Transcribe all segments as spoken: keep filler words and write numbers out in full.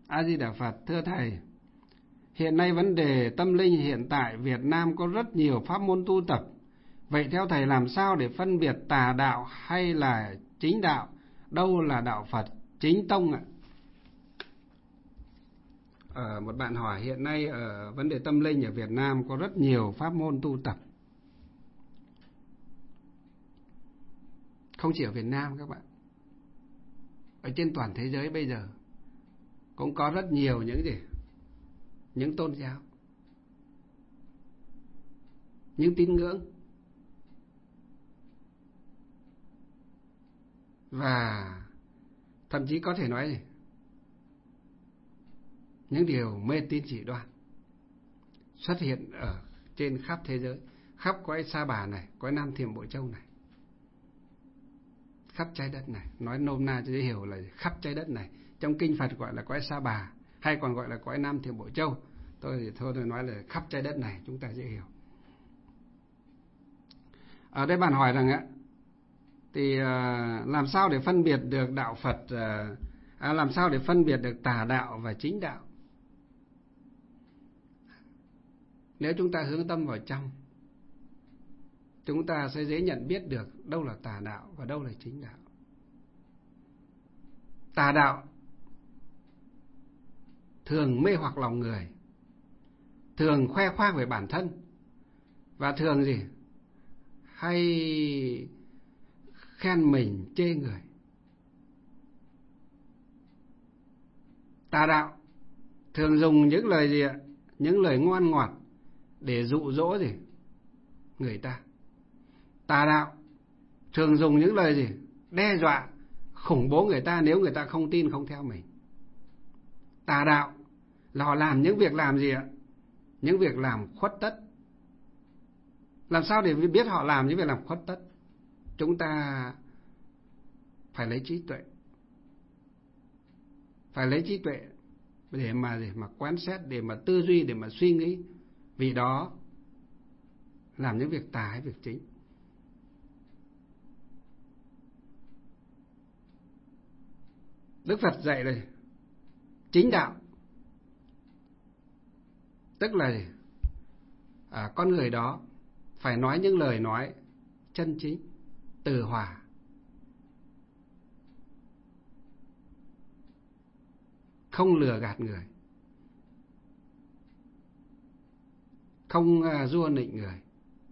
A Di Đà Phật. Thưa thầy, hiện nay vấn đề tâm linh hiện tại Việt Nam có rất nhiều pháp môn tu tập. Vậy theo thầy làm sao để phân biệt tà đạo hay là chính đạo? Đâu là đạo Phật chính tông ạ? Ờ, một bạn hỏi hiện nay ở vấn đề tâm linh ở Việt Nam có rất nhiều pháp môn tu tập. Không chỉ ở Việt Nam các bạn, ở trên toàn thế giới bây giờ cũng có rất nhiều những gì? Những tôn giáo, những tín ngưỡng, và thậm chí có thể nói gì? Những điều mê tín dị đoan xuất hiện ở trên khắp thế giới, khắp cõi Sa Bà này, cõi Nam Thiểm Bộ Châu này, khắp trái đất này. Nói nôm na cho dễ hiểu là khắp trái đất này. Trong kinh Phật gọi là cõi Sa Bà, hay còn gọi là cõi Nam Thiểm Bộ Châu. Tôi thì thôi tôi nói là khắp trái đất này, chúng ta dễ hiểu. Ở đây bạn hỏi rằng á, thì làm sao để phân biệt được đạo Phật, à, làm sao để phân biệt được tà đạo và chính đạo? Nếu chúng ta hướng tâm vào trong, chúng ta sẽ dễ nhận biết được đâu là tà đạo và đâu là chính đạo. Tà đạo thường mê hoặc lòng người, thường khoe khoang về bản thân, và thường gì? Hay khen mình chê người. Tà đạo thường dùng những lời gì ạ? Những lời ngoan ngọt để dụ dỗ gì? Người ta. Tà đạo thường dùng những lời gì? Đe dọa, khủng bố người ta nếu người ta không tin, không theo mình. Tà đạo là họ làm những việc làm gì ạ? Những việc làm khuất tất. Làm sao để biết họ làm những việc làm khuất tất? Chúng ta phải lấy trí tuệ. Phải lấy trí tuệ để mà để mà quan sát, để mà tư duy, để mà suy nghĩ. Vì đó làm những việc tà hay việc chính. Đức Phật dạy là chính đạo, tức là gì? À, con người đó phải nói những lời nói chân chính, từ hòa, không lừa gạt người, không uh, rua nịnh người,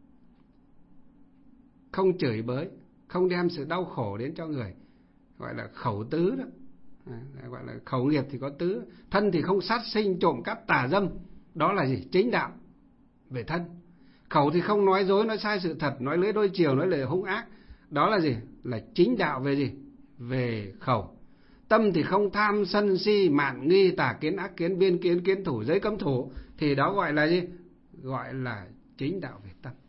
không chửi bới, không đem sự đau khổ đến cho người, gọi là khẩu tứ đó. À, gọi là khẩu nghiệp thì có tứ. Thân thì không sát sinh, trộm cắp, tà dâm, đó là gì? Chính đạo về thân. Khẩu thì không nói dối, nói sai sự thật, nói lưỡi đôi chiều, nói lời hung ác, đó là gì? Là chính đạo về gì? Về khẩu. Tâm thì không tham sân si mạn nghi tà kiến ác kiến biên kiến kiến thủ giới cấm thủ, thì đó gọi là gì? Gọi là chính đạo về tâm.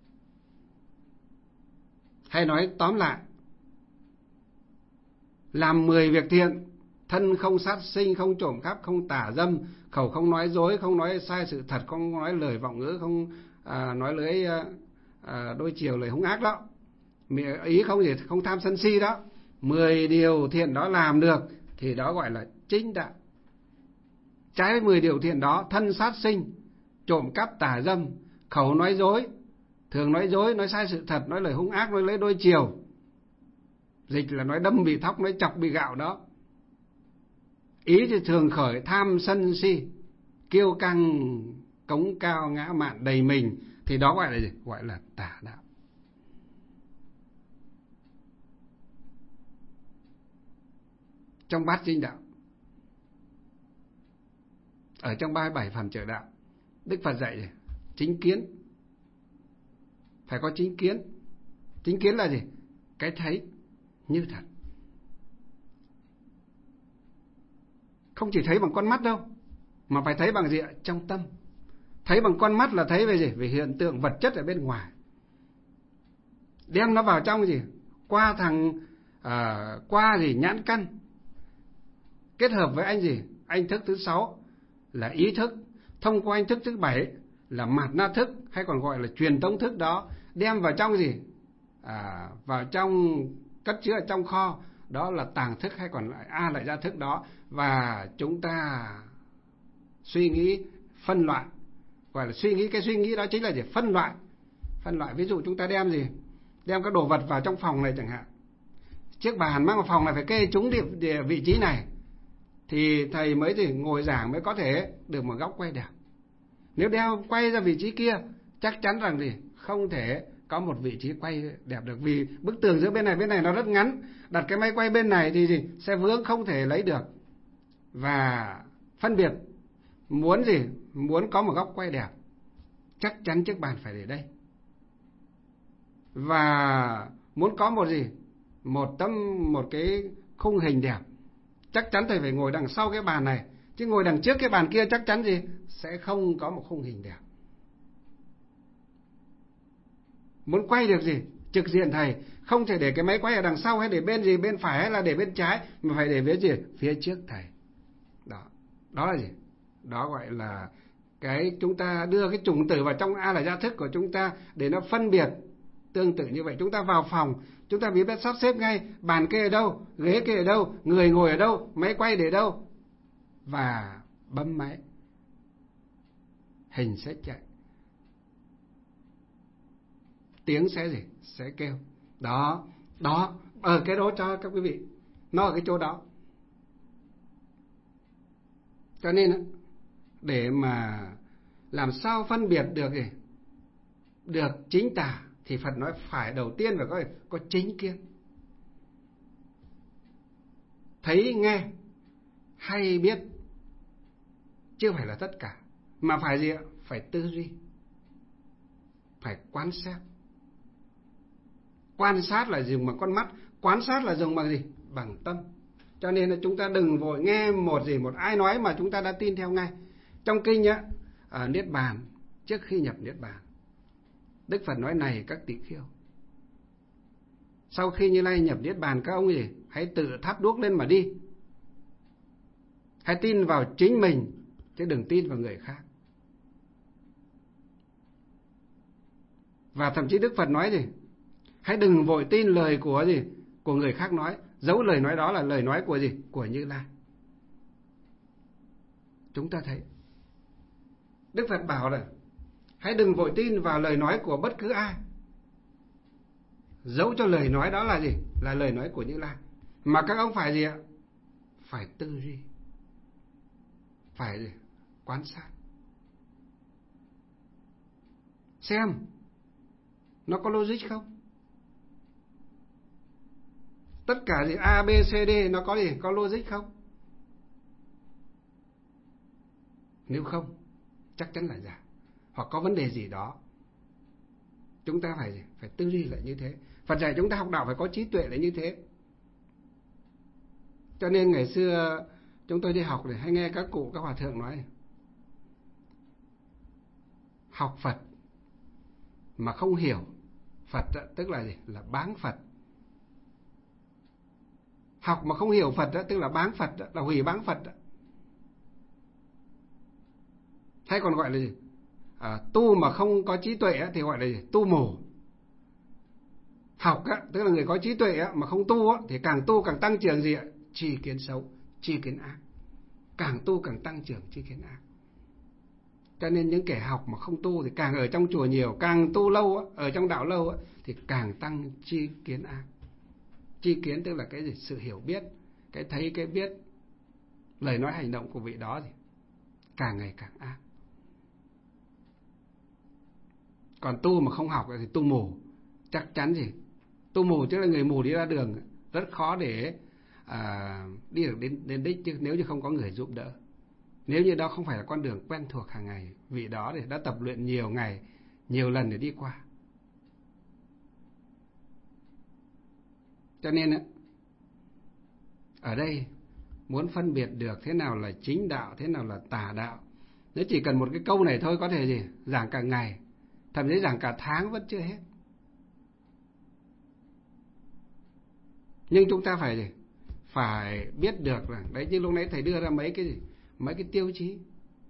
Hay nói tóm lại, làm mười việc thiện: thân không sát sinh, không trộm cắp, không tà dâm, khẩu không nói dối, không nói sai sự thật, không nói lời vọng ngữ, không à, nói lưỡi à, đôi chiều, lời hung ác đó, ý không gì, không tham sân si đó. Mười điều thiện đó làm được thì đó gọi là chính đạo. Trái với mười điều thiện đó, thân sát sinh, trộm cắp, tà dâm, khẩu nói dối, thường nói dối, nói sai sự thật, nói lời hung ác, nói lưỡi đôi chiều, dịch là nói đâm bị thóc, nói chọc bị gạo đó. Ý thì thường khởi tham sân si, kiêu căng, cống cao, ngã mạn, đầy mình, thì đó gọi là gì? Gọi là tà đạo. Trong bát chính đạo, ở trong ba mươi bảy phẩm trợ đạo, Đức Phật dạy gì? Chính kiến. Phải có chính kiến. Chính kiến là gì? Cái thấy như thật. Không chỉ thấy bằng con mắt đâu, mà phải thấy bằng gì ạ? Trong tâm. Thấy bằng con mắt là thấy về gì? Về hiện tượng vật chất ở bên ngoài. Đem nó vào trong gì? Qua thằng à, qua gì? Nhãn căn. Kết hợp với anh gì? Anh thức thứ sáu là ý thức. Thông qua anh thức thứ bảy là mạt na thức, hay còn gọi là truyền tống thức đó, đem vào trong gì? À, vào trong, cất chứa ở trong kho, đó là tàng thức hay còn lại A lại gia thức đó, và chúng ta suy nghĩ phân loại, gọi là suy nghĩ. Cái suy nghĩ đó chính là gì? Phân loại. Phân loại, ví dụ chúng ta đem gì? Đem các đồ vật vào trong phòng này chẳng hạn. Chiếc bàn mang vào phòng này phải kê trúng địa, vị trí này thì thầy mới gì ngồi giảng mới có thể được một góc quay đẹp. Nếu đeo quay ra vị trí kia, chắc chắn rằng gì không thể có một vị trí quay đẹp được, vì bức tường giữa bên này bên này nó rất ngắn, đặt cái máy quay bên này thì gì sẽ vướng, không thể lấy được. Và phân biệt, muốn gì muốn có một góc quay đẹp, chắc chắn chiếc bàn phải để đây. Và muốn có một gì một tấm một cái khung hình đẹp, chắc chắn thầy phải ngồi đằng sau cái bàn này, chứ ngồi đằng trước cái bàn kia chắc chắn gì sẽ không có một khung hình đẹp. Muốn quay được gì trực diện thầy, không thể để cái máy quay ở đằng sau hay để bên gì bên phải hay là để bên trái, mà phải để phía gì phía trước thầy. Đó, đó là gì? Đó gọi là cái chúng ta đưa cái chủng tử vào trong A là gia thức của chúng ta để nó phân biệt. Tương tự như vậy, chúng ta vào phòng, chúng ta biết sắp xếp ngay bàn kê ở đâu, ghế kê ở đâu, người ngồi ở đâu, máy quay để đâu, và bấm máy, hình sẽ chạy, tiếng sẽ gì sẽ kêu. Đó, đó, ở cái đó cho các quý vị, nó ở cái chỗ đó. Cho nên để mà làm sao phân biệt được gì được chính tà thì Phật nói phải đầu tiên phải có có chính kiến. Thấy nghe hay biết chưa phải là tất cả, mà phải gì ạ? Phải tư duy, phải quan sát. Quan sát là dùng bằng con mắt, quan sát là dùng bằng gì? Bằng tâm. Cho nên là chúng ta đừng vội nghe một gì một ai nói mà chúng ta đã tin theo ngay. Trong kinh á, ở Niết Bàn, trước khi nhập Niết Bàn, Đức Phật nói này các tỳ kheo, sau khi Như Lai nhập Niết Bàn, các ông gì hãy tự thắp đuốc lên mà đi. Hãy tin vào chính mình chứ đừng tin vào người khác. Và thậm chí Đức Phật nói gì? Hãy đừng vội tin lời của gì của người khác nói, dẫu lời nói đó là lời nói của gì? Của Như Lai. Chúng ta thấy Đức Phật bảo là hãy đừng vội tin vào lời nói của bất cứ ai, dẫu cho lời nói đó là gì? Là lời nói của Như Lai. Mà các ông phải gì ạ? Phải tư duy, phải gì? Quan sát, xem nó có logic không. Tất cả gì A, B, C, D nó có gì? Có logic không? Nếu không, chắc chắn là giả, hoặc có vấn đề gì đó. Chúng ta phải gì? Phải tư duy lại như thế. Phật dạy chúng ta học đạo phải có trí tuệ lại như thế. Cho nên ngày xưa chúng tôi đi học để hay nghe các cụ, các hòa thượng nói, học Phật mà không hiểu Phật tức là gì? Là báng Phật. Học mà không hiểu Phật tức là báng Phật, là hủy báng Phật. Hay còn gọi là gì? À, tu mà không có trí tuệ thì gọi là gì? Tu mù. Học á, tức là người có trí tuệ á, mà không tu á, thì càng tu càng tăng trưởng gì ạ? Tri kiến xấu, tri kiến ác. Càng tu càng tăng trưởng tri kiến ác. Cho nên những kẻ học mà không tu thì càng ở trong chùa nhiều, càng tu lâu á, ở trong đạo lâu á, thì càng tăng tri kiến ác. Tri kiến tức là cái gì? Sự hiểu biết, cái thấy, cái biết, lời nói hành động của vị đó thì càng ngày càng ác. Còn tu mà không học thì tu mù. Chắc chắn gì? Tu mù tức là người mù đi ra đường, rất khó để à, đi được đến, đến đích chứ, nếu như không có người giúp đỡ. Nếu như đó không phải là con đường quen thuộc hàng ngày, vị đó thì đã tập luyện nhiều ngày, nhiều lần để đi qua. Cho nên ở đây muốn phân biệt được thế nào là chính đạo, thế nào là tà đạo, nếu chỉ cần một cái câu này thôi có thể gì giảng cả ngày, thậm chí giảng cả tháng vẫn chưa hết. Nhưng chúng ta phải gì? Phải biết được là đấy, như lúc nãy thầy đưa ra mấy cái gì? Mấy cái tiêu chí.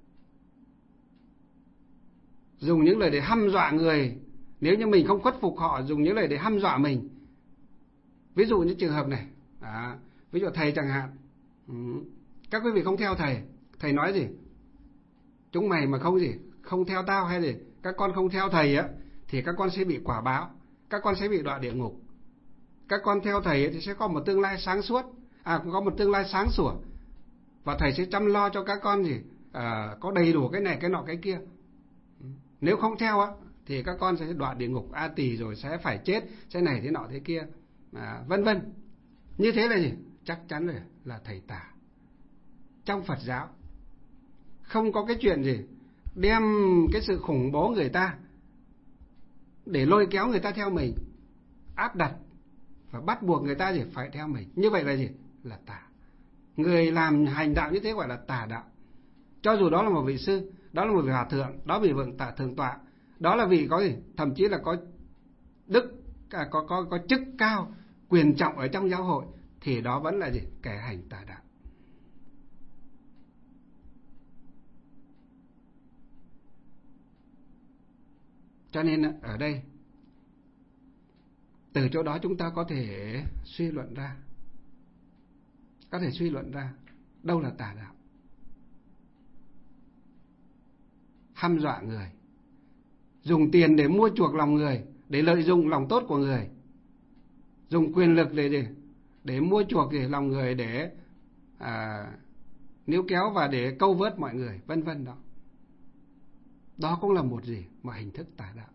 Dùng những lời để hăm dọa người, nếu như mình không khuất phục họ, dùng những lời để hăm dọa mình. Ví dụ như trường hợp này, À, ví dụ thầy chẳng hạn, ừ. Các quý vị không theo thầy, thầy nói gì? Chúng mày mà không gì, không theo tao hay gì, các con không theo thầy á, thì các con sẽ bị quả báo, các con sẽ bị đọa địa ngục. Các con theo thầy ấy, thì sẽ có một tương lai sáng suốt, à, có một tương lai sáng sủa, và thầy sẽ chăm lo cho các con gì, à, có đầy đủ cái này cái nọ cái kia. Nếu không theo á, thì các con sẽ đọa địa ngục A Tỳ, rồi sẽ phải chết, sẽ này thế nọ thế kia, à, vân vân. Như thế là gì? Chắc chắn là là thầy tà. Trong Phật giáo không có cái chuyện gì đem cái sự khủng bố người ta để lôi kéo người ta theo mình, áp đặt và bắt buộc người ta gì phải theo mình. Như vậy là gì? Là tà. Người làm hành đạo như thế gọi là tà đạo. Cho dù đó là một vị sư, đó là một vị hòa thượng, đó là vị vượng tà thường tọa, đó là vị có gì, thậm chí là có đức, à, có có có chức cao, quyền trọng ở trong giáo hội, thì đó vẫn là gì? Kẻ hành tà đạo. Cho nên ở đây, từ chỗ đó chúng ta có thể suy luận ra, có thể suy luận ra đâu là tà đạo. Hăm dọa người, dùng tiền để mua chuộc lòng người, để lợi dụng lòng tốt của người, dùng quyền lực để để, để mua chuộc để lòng người, để à, níu kéo và để câu vớt mọi người, vân vân đó. Đó cũng là một gì? Một hình thức tà đạo.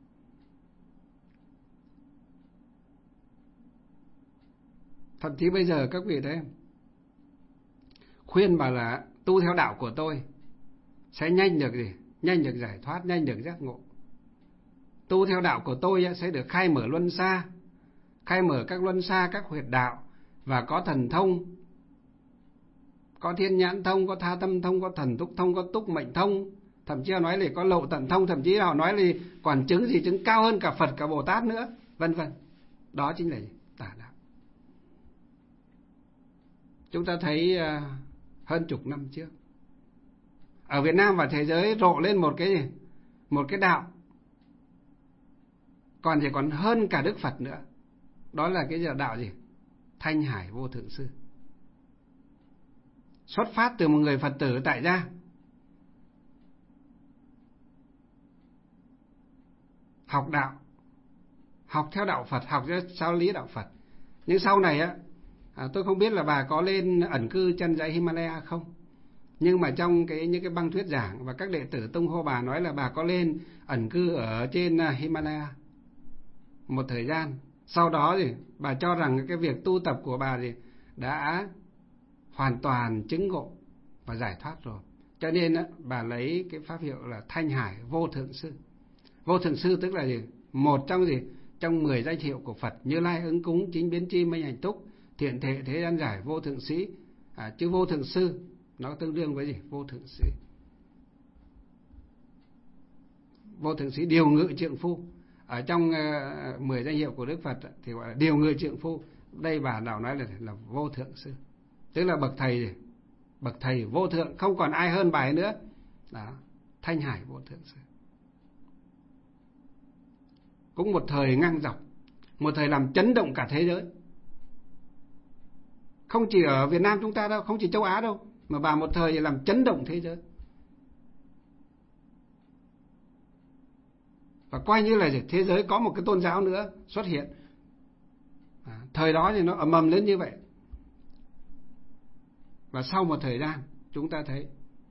Thậm chí bây giờ các vị thấy, khuyên bảo là tu theo đạo của tôi sẽ nhanh được gì? Nhanh được giải thoát, nhanh được giác ngộ. Tu theo đạo của tôi sẽ được khai mở luân xa, khai mở các luân xa, các huyệt đạo, và có thần thông, có thiên nhãn thông, có tha tâm thông, có thần túc thông, có túc mệnh thông, thậm chí họ nói là có lậu tận thông, thậm chí họ nói là còn chứng gì chứng cao hơn cả Phật, cả Bồ Tát nữa, vân vân. Đó chính là tà đạo. Chúng ta thấy uh, hơn chục năm trước, ở Việt Nam và thế giới rộ lên một cái gì? Một cái đạo còn chỉ còn hơn cả Đức Phật nữa. Đó là cái đạo gì? Thanh Hải Vô Thượng Sư. Xuất phát từ một người Phật tử tại gia, học đạo, học theo đạo Phật, học theo giáo lý đạo Phật. Nhưng sau này á, à, tôi không biết là bà có lên ẩn cư chân dãy Himalaya không, nhưng mà trong cái những cái băng thuyết giảng và các đệ tử tung hô bà nói là bà có lên ẩn cư ở trên Himalaya một thời gian. Sau đó thì bà cho rằng cái việc tu tập của bà thì đã hoàn toàn chứng ngộ và giải thoát rồi. Cho nên bà lấy cái pháp hiệu là Thanh Hải Vô Thượng Sư. Vô Thượng Sư tức là gì? Một trong gì? Trong mười danh hiệu của Phật: Như Lai, Ứng Cúng, Chính Biến Tri, Minh Hạnh Túc, Thiện Thệ, Thế Gian Giải, Vô Thượng Sĩ. À, chứ Vô Thượng Sư nó tương đương với gì? Vô Thượng Sĩ. Vô Thượng Sĩ điều ngự trượng phu. Ở trong uh, mười danh hiệu của Đức Phật thì gọi là điều ngự trượng phu. Đây bà đạo nói là, là Vô Thượng Sư, tức là bậc thầy gì? Bậc thầy vô thượng, không còn ai hơn bà ấy nữa. Đó, Thanh Hải Vô Thượng Sư. Cũng một thời ngang dọc, một thời làm chấn động cả thế giới. Không chỉ ở Việt Nam chúng ta đâu, không chỉ châu Á đâu, mà bà một thời làm chấn động thế giới. Và coi như là thế giới có một cái tôn giáo nữa xuất hiện. À, thời đó thì nó ầm ầm lên như vậy. Và sau một thời gian chúng ta thấy,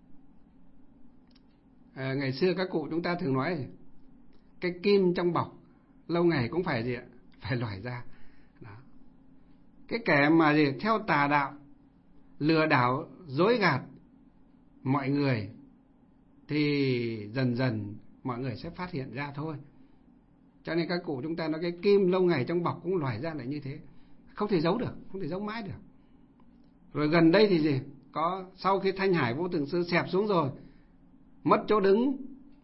à, ngày xưa các cụ chúng ta thường nói cái kim trong bọc lâu ngày cũng phải gì ạ? Phải lòi ra. Đó. Cái kẻ mà gì theo tà đạo, lừa đảo, dối gạt mọi người thì dần dần mọi người sẽ phát hiện ra thôi. Cho nên các cụ chúng ta nói cái kim lâu ngày trong bọc cũng lòi ra lại như thế, không thể giấu được, không thể giấu mãi được. Rồi gần đây thì gì? Có sau khi Thanh Hải Vô Thượng Sư xẹp xuống rồi, mất chỗ đứng.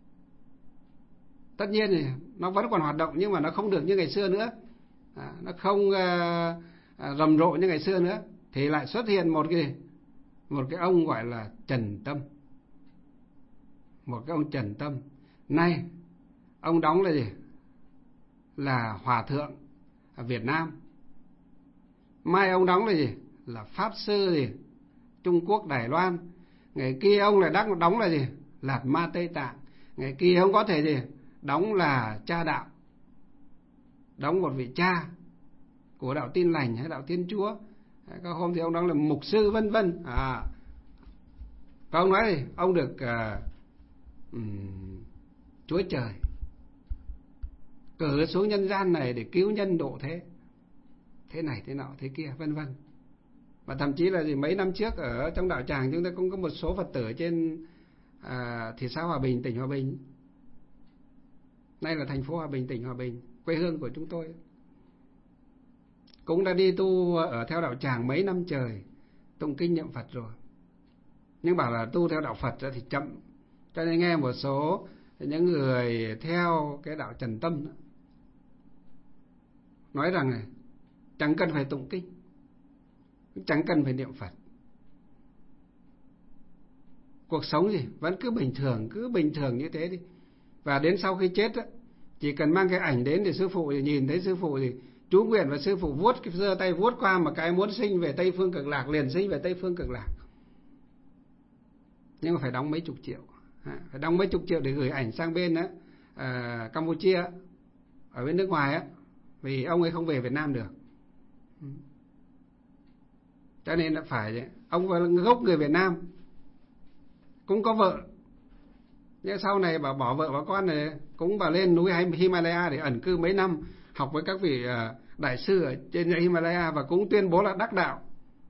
Tất nhiên thì nó vẫn còn hoạt động, nhưng mà nó không được như ngày xưa nữa. À, nó không uh, rầm rộ như ngày xưa nữa. Thì lại xuất hiện một cái một cái ông gọi là Trần Tâm. Một cái ông Trần Tâm. Nay ông đóng là gì? Là hòa thượng ở Việt Nam. Mai ông đóng là gì? là pháp sư gì Trung Quốc Đài Loan, ngày kia ông lại đắc đóng là gì Lạt Ma Tây Tạng, ngày kia ông có thể gì đóng là cha đạo, đóng một vị cha của đạo Tin Lành hay đạo Thiên Chúa, các hôm thì ông đóng là mục sư vân vân. À, và ông nói gì ông được uh, um, Chúa Trời cử xuống nhân gian này để cứu nhân độ thế, thế này thế nọ thế kia vân vân. Và thậm chí là gì mấy năm trước ở trong đạo tràng chúng ta cũng có một số Phật tử trên à, thị xã Hòa Bình, tỉnh Hòa Bình, nay là thành phố Hòa Bình, tỉnh Hòa Bình, quê hương của chúng tôi, cũng đã đi tu ở theo đạo tràng mấy năm trời, tụng kinh niệm Phật rồi, nhưng bảo là tu theo đạo Phật thì chậm. Cho nên nghe một số những người theo cái đạo Trần Tâm đó, nói rằng này, chẳng cần phải tụng kinh, chẳng cần phải niệm Phật, cuộc sống gì vẫn cứ bình thường, cứ bình thường như thế đi. Và đến sau khi chết đó, chỉ cần mang cái ảnh đến thì sư phụ thì nhìn thấy sư phụ thì chú nguyện, và sư phụ vuốt cái giơ tay vuốt qua một cái muốn sinh về Tây Phương Cực Lạc liền sinh về Tây Phương Cực Lạc. Nhưng mà phải đóng mấy chục triệu, phải đóng mấy chục triệu để gửi ảnh sang bên đó, à, Campuchia, ở bên nước ngoài á, vì ông ấy không về Việt Nam được. Cho nên là phải, ông là gốc người Việt Nam, cũng có vợ, nhưng sau này bảo bỏ vợ bỏ con này cũng bảo lên núi Himalaya để ẩn cư mấy năm, học với các vị đại sư ở trên Himalaya, và cũng tuyên bố là đắc đạo,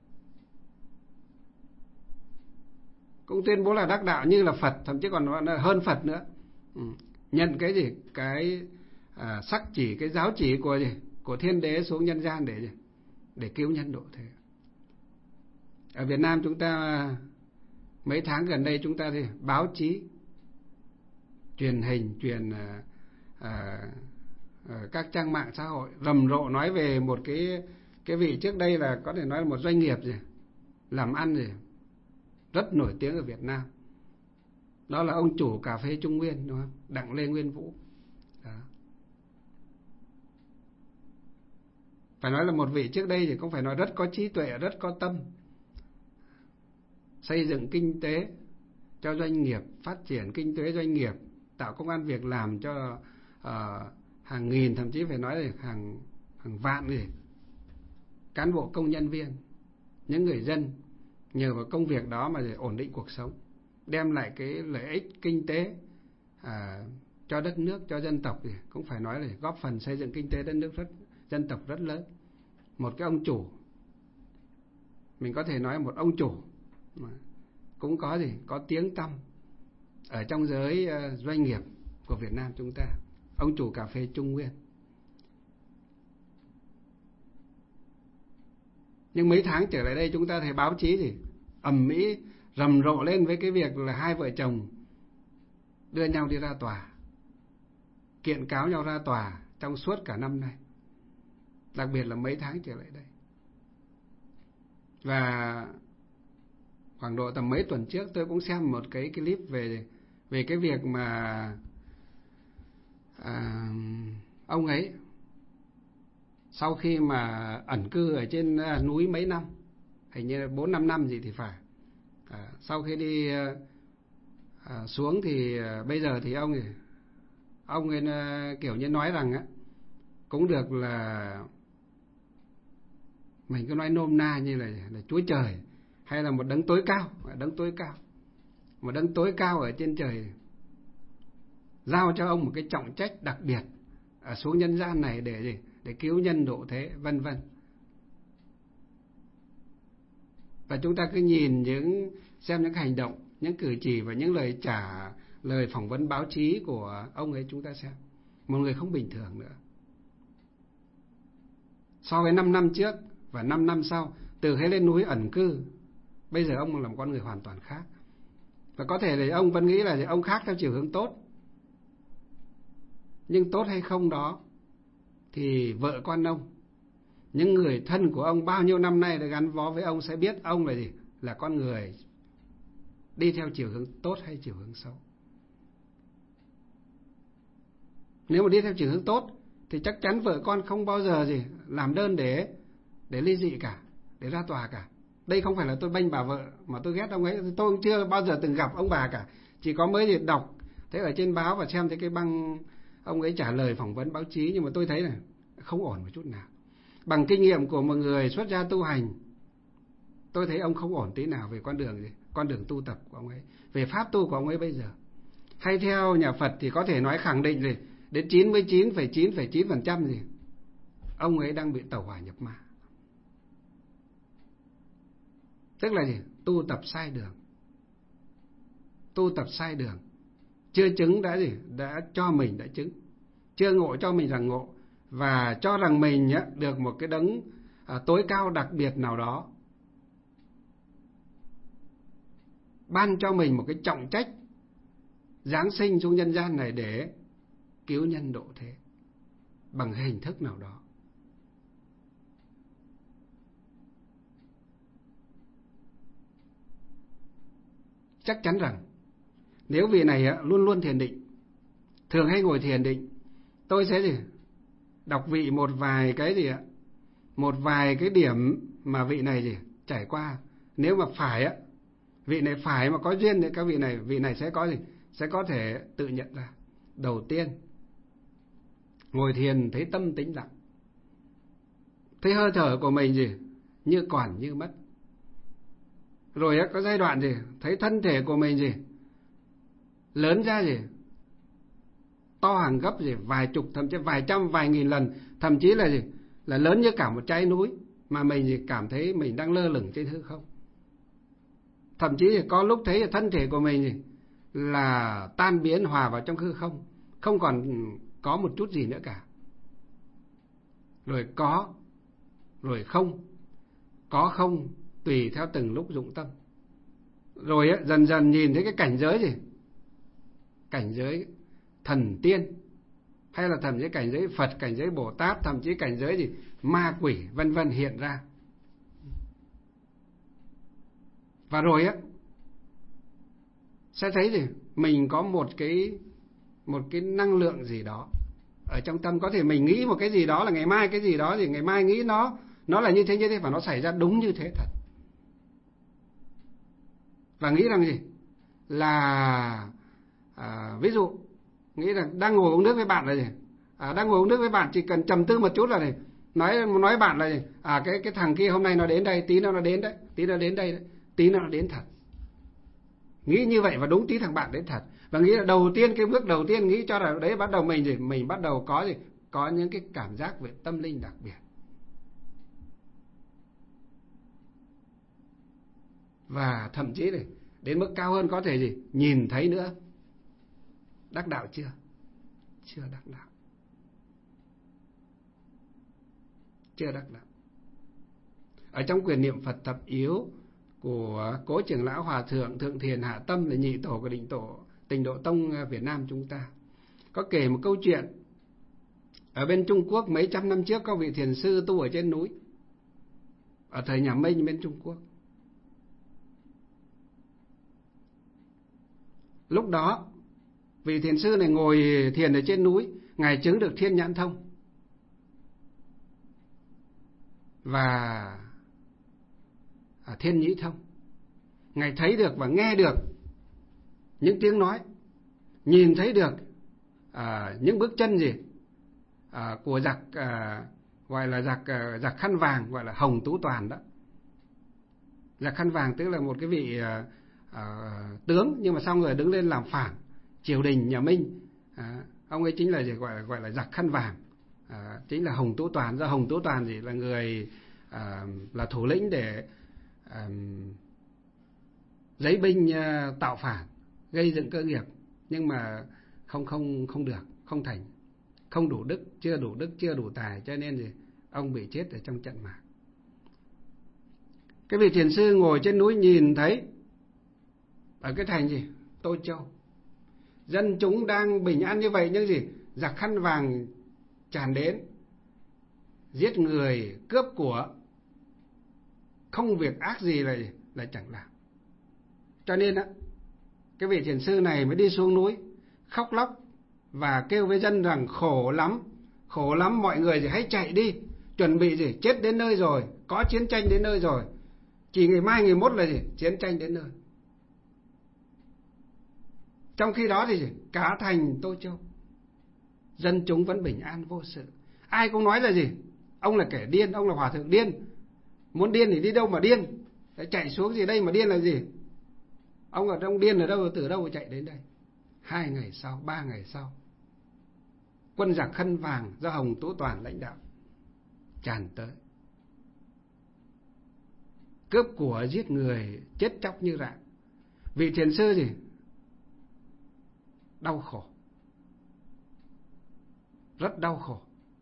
cũng tuyên bố là đắc đạo như là Phật, thậm chí còn hơn Phật nữa. Ừ. Nhận cái gì cái à, sắc chỉ, cái giáo chỉ của gì của Thiên Đế xuống nhân gian để gì để cứu nhân độ thế. Ở Việt Nam chúng ta mấy tháng gần đây chúng ta thì báo chí, truyền hình, truyền à, à, à, các trang mạng xã hội rầm rộ nói về một cái cái vị trước đây là có thể nói là một doanh nghiệp gì làm ăn gì rất nổi tiếng ở Việt Nam. Đó là ông chủ cà phê Trung Nguyên, đúng không? Đặng Lê Nguyên Vũ. Đó. Phải nói là một vị trước đây thì cũng phải nói rất có trí tuệ, rất có tâm, xây dựng kinh tế cho doanh nghiệp, phát triển kinh tế doanh nghiệp, tạo công ăn việc làm cho uh, hàng nghìn, thậm chí phải nói là hàng hàng vạn người cán bộ công nhân viên, những người dân nhờ vào công việc đó mà để ổn định cuộc sống, đem lại cái lợi ích kinh tế à, cho đất nước, cho dân tộc, thì cũng phải nói là góp phần xây dựng kinh tế đất nước rất dân tộc rất lớn. Một cái ông chủ, mình có thể nói một ông chủ mà cũng có gì có tiếng tăm ở trong giới uh, doanh nghiệp của Việt Nam chúng ta, ông chủ cà phê Trung Nguyên. Nhưng mấy tháng trở lại đây chúng ta thấy báo chí thì ầm ĩ rầm rộ lên với cái việc là hai vợ chồng đưa nhau đi ra tòa, kiện cáo nhau ra tòa trong suốt cả năm nay, đặc biệt là mấy tháng trở lại đây. Và khoảng độ tầm mấy tuần trước tôi cũng xem một cái clip về về cái việc mà à, ông ấy sau khi mà ẩn cư ở trên núi mấy năm, hình như bốn năm năm gì thì phải, à, sau khi đi à, xuống thì à, bây giờ thì ông ông ấy kiểu như nói rằng á, cũng được là mình cứ nói nôm na như là, là Chúa Trời hay là một đấng tối cao, đấng tối cao, một đấng tối cao ở trên trời giao cho ông một cái trọng trách đặc biệt ở xuống nhân gian này để gì để cứu nhân độ thế, vân vân. Và chúng ta cứ nhìn những xem những hành động, những cử chỉ và những lời trả lời phỏng vấn báo chí của ông ấy, chúng ta xem một người không bình thường nữa. So với năm năm trước và năm năm sau, từ khi lên núi ẩn cư, bây giờ ông là một con người hoàn toàn khác. Và có thể là ông vẫn nghĩ là ông khác theo chiều hướng tốt, nhưng tốt hay không đó thì vợ con ông, những người thân của ông bao nhiêu năm nay đã gắn bó với ông sẽ biết ông là gì, là con người đi theo chiều hướng tốt hay chiều hướng xấu. Nếu mà đi theo chiều hướng tốt thì chắc chắn vợ con không bao giờ gì làm đơn để để ly dị cả, để ra tòa cả. Đây không phải là tôi bênh bà vợ mà tôi ghét ông ấy, tôi cũng chưa bao giờ từng gặp ông bà cả, chỉ có mới thì đọc thế ở trên báo và xem thấy cái băng ông ấy trả lời phỏng vấn báo chí, nhưng mà tôi thấy là không ổn một chút nào. Bằng kinh nghiệm của một người xuất gia tu hành, tôi thấy ông không ổn tí nào về con đường gì, con đường tu tập của ông ấy, về pháp tu của ông ấy bây giờ. Hay theo nhà Phật thì có thể nói khẳng định gì, đến chín mươi chín phẩy chín phẩy chín phần trăm gì, ông ấy đang bị tẩu hỏa nhập ma. Tức là gì? Tu tập sai đường. Tu tập sai đường. Chưa chứng đã gì? Đã cho mình đã chứng. Chưa ngộ cho mình rằng ngộ. Và cho rằng mình á, được một cái đấng à, tối cao đặc biệt nào đó, ban cho mình một cái trọng trách giáng sinh xuống nhân gian này để cứu nhân độ thế bằng hình thức nào đó. Chắc chắn rằng nếu vị này á, luôn luôn thiền định, thường hay ngồi thiền định, tôi sẽ gì? Đọc vị một vài cái gì ạ? Một vài cái điểm mà vị này gì? Trải qua. Nếu mà phải á, vị này phải mà có duyên thì các vị này, vị này sẽ có gì? Sẽ có thể tự nhận ra. Đầu tiên, ngồi thiền thấy tâm tĩnh lặng, thấy hơi thở của mình gì? Như còn như mất. Rồi á, có giai đoạn gì? Thấy thân thể của mình gì? Lớn ra gì? To hàng gấp gì? Vài chục, thậm chí vài trăm, vài nghìn lần. Thậm chí là gì? Là lớn như cả một trái núi. Mà mình gì? Cảm thấy mình đang lơ lửng trên hư không. Thậm chí thì có lúc thấy thân thể của mình gì? Là tan biến hòa vào trong hư không, không còn có một chút gì nữa cả. Rồi có, rồi không. Có không tùy theo từng lúc dụng tâm. Rồi ấy, dần dần nhìn thấy cái cảnh giới gì? Cảnh giới thần tiên, hay là thậm chí cảnh giới Phật, cảnh giới Bồ Tát, thậm chí cảnh giới gì? Ma quỷ vân vân hiện ra. Và rồi á, sẽ thấy gì? Mình có một cái một cái năng lượng gì đó ở trong tâm. Có thể mình nghĩ một cái gì đó là ngày mai cái gì đó thì ngày mai nghĩ nó nó là như thế như thế, và nó xảy ra đúng như thế thật. Và nghĩ rằng gì? Là à, ví dụ nghĩ rằng đang ngồi uống nước với bạn là gì? À, đang ngồi uống nước với bạn chỉ cần trầm tư một chút là gì? Nói nói bạn là gì? À cái cái thằng kia hôm nay nó đến đây, tí nữa nó đến đấy, tí nữa nó đến đây đấy, tí nữa nó đến thật. Nghĩ như vậy và đúng tí thằng bạn đến thật. Và nghĩ là đầu tiên, cái bước đầu tiên nghĩ cho là đấy, bắt đầu mình gì? Mình bắt đầu có gì? Có những cái cảm giác về tâm linh đặc biệt. Và thậm chí này, đến mức cao hơn có thể gì? Nhìn thấy nữa. Đắc đạo chưa? Chưa đắc đạo. Chưa đắc đạo. Ở trong quyển niệm Phật thập yếu của Cố Trưởng lão Hòa thượng Thượng Thiền Hạ Tâm, là nhị tổ của định tổ Tịnh Độ Tông Việt Nam chúng ta, có kể một câu chuyện. Ở bên Trung Quốc mấy trăm năm trước có vị thiền sư tu ở trên núi, ở thời nhà Minh bên Trung Quốc. Lúc đó vị thiền sư này ngồi thiền ở trên núi, ngài chứng được thiên nhãn thông và thiên nhĩ thông. Ngài thấy được và nghe được những tiếng nói, nhìn thấy được à, những bước chân gì à, của giặc à, gọi là giặc à, giặc khăn vàng, gọi là Hồng Tú Toàn đó. Giặc khăn vàng tức là một cái vị à, à, tướng, nhưng mà xong rồi đứng lên làm phản triều đình nhà Minh. À, ông ấy chính là gì? Gọi là gọi là giặc khăn vàng, à, chính là Hồng Tú Toàn. Do Hồng Tú Toàn gì là người à, là thủ lĩnh để à, giấy binh à, tạo phản, gây dựng cơ nghiệp, nhưng mà không không không được, không thành, không đủ đức, chưa đủ đức, chưa đủ tài, cho nên gì ông bị chết ở trong trận mạc. Cái vị thiền sư ngồi trên núi nhìn thấy ở cái thành gì Tô Châu, dân chúng đang bình an như vậy, nhưng gì giặc khăn vàng tràn đến, giết người, cướp của, không việc ác gì là là chẳng làm. Cho nên á, cái vị thiền sư này mới đi xuống núi khóc lóc và kêu với dân rằng khổ lắm, khổ lắm, mọi người thì hãy chạy đi, chuẩn bị gì? Chết đến nơi rồi, có chiến tranh đến nơi rồi. Chỉ ngày mai ngày mốt là gì? Chiến tranh đến nơi. Trong khi đó thì gì? Cả thành Tô Châu, dân chúng vẫn bình an vô sự. Ai cũng nói là gì? Ông là kẻ điên, ông là hòa thượng điên. Muốn điên thì đi đâu mà điên? Chạy xuống gì đây mà điên là gì? Ông ở trong điên ở đâu, từ đâu mà chạy đến đây? Hai ngày sau, ba ngày sau, quân giặc khăn vàng do Hồng Tú Toàn lãnh đạo tràn tới, cướp của, giết người, chết chóc như rạng. Vị thiền sư gì? Đau khổ, rất đau khổ.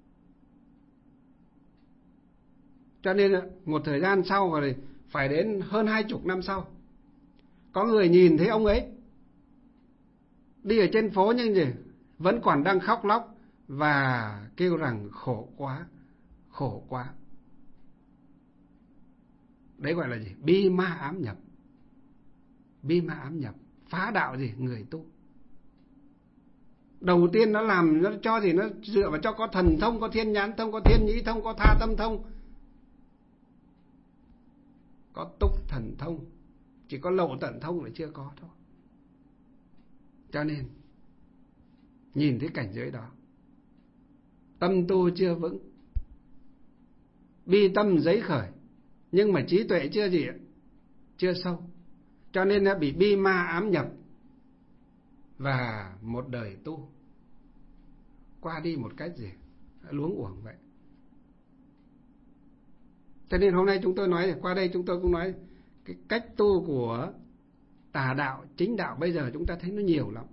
Cho nên một thời gian sau, và phải đến hơn hai chục năm sau, có người nhìn thấy ông ấy đi ở trên phố nhưng gì vẫn còn đang khóc lóc và kêu rằng khổ quá, khổ quá. Đấy gọi là gì? Bi ma ám nhập. Bi ma ám nhập, phá đạo gì? Người tu. Đầu tiên nó làm, nó cho gì? Nó dựa vào cho có thần thông, có thiên nhãn thông, có thiên nhĩ thông, có tha tâm thông, có túc thần thông. Chỉ có lậu tận thông là chưa có thôi. Cho nên nhìn thấy cảnh giới đó, tâm tu chưa vững, bi tâm giấy khởi, nhưng mà trí tuệ chưa gì? Chưa sâu. Cho nên đã bị bi ma ám nhập, và một đời tu qua đi một cách gì? Luống uổng vậy. Cho nên hôm nay chúng tôi nói, qua đây chúng tôi cũng nói cái cách tu của tà đạo, chính đạo bây giờ chúng ta thấy nó nhiều lắm.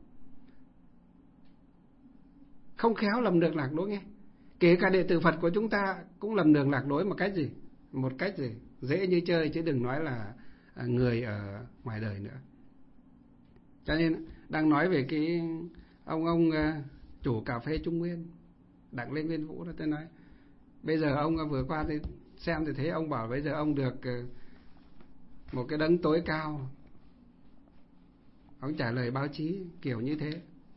Không khéo lầm đường lạc lối nghe. Kể cả đệ tử Phật của chúng ta cũng lầm đường lạc lối một cách gì? Một cách gì? Dễ như chơi, chứ đừng nói là người ở ngoài đời nữa. Cho nên đang nói về cái ông ông chủ cà phê Trung Nguyên, Đặng Lê Nguyên Vũ đó, tôi nói bây giờ ông vừa qua thì xem thì thấy ông bảo bây giờ ông được một cái đấng tối cao, ông trả lời báo chí kiểu như thế,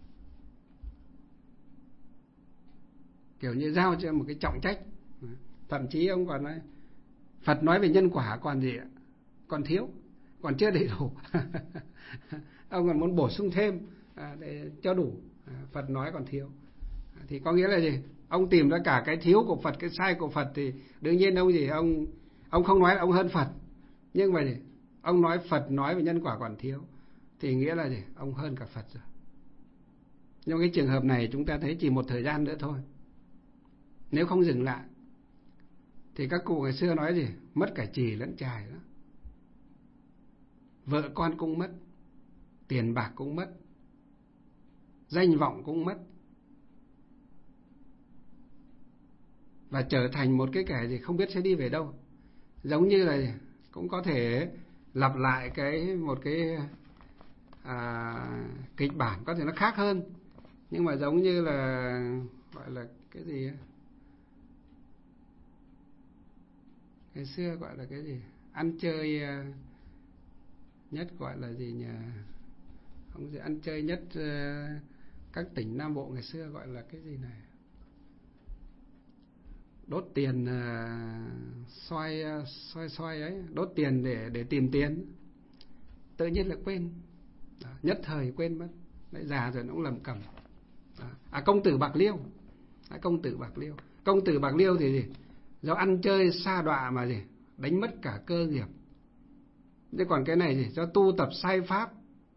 kiểu như giao cho một cái trọng trách. Thậm chí ông còn nói Phật nói về nhân quả còn gì ạ? Còn thiếu, còn chưa đầy đủ. Ông còn muốn bổ sung thêm để cho đủ. Phật nói còn thiếu. Thì có nghĩa là gì? Ông tìm ra cả cái thiếu của Phật, cái sai của Phật, thì đương nhiên ông gì ông ông không nói là ông hơn Phật, nhưng mà gì? Ông nói Phật nói về nhân quả còn thiếu, thì nghĩa là gì? Ông hơn cả Phật rồi. Nhưng cái trường hợp này chúng ta thấy chỉ một thời gian nữa thôi, nếu không dừng lại thì các cụ ngày xưa nói gì? Mất cả chì lẫn chài đó. Vợ con cũng mất, tiền bạc cũng mất, danh vọng cũng mất, và trở thành một cái kẻ gì không biết sẽ đi về đâu. Giống như là cũng có thể lặp lại cái một cái à, kịch bản có thể nó khác hơn, nhưng mà giống như là gọi là cái gì ấy? Ngày xưa gọi là cái gì? Ăn chơi nhất gọi là gì nhỉ? Không gì ăn chơi nhất các tỉnh Nam Bộ ngày xưa gọi là cái gì này? Đốt tiền xoay xoay xoay ấy, đốt tiền để để tìm tiền. Tự nhiên là quên. Đó, nhất thời quên mất. Đấy, già rồi nó cũng lầm cầm. Đó. À công tử Bạc Liêu. À, công tử Bạc Liêu. Công tử Bạc Liêu thì gì? Do ăn chơi sa đọa mà gì? Đánh mất cả cơ nghiệp. Thế còn cái này gì? Do tu tập sai pháp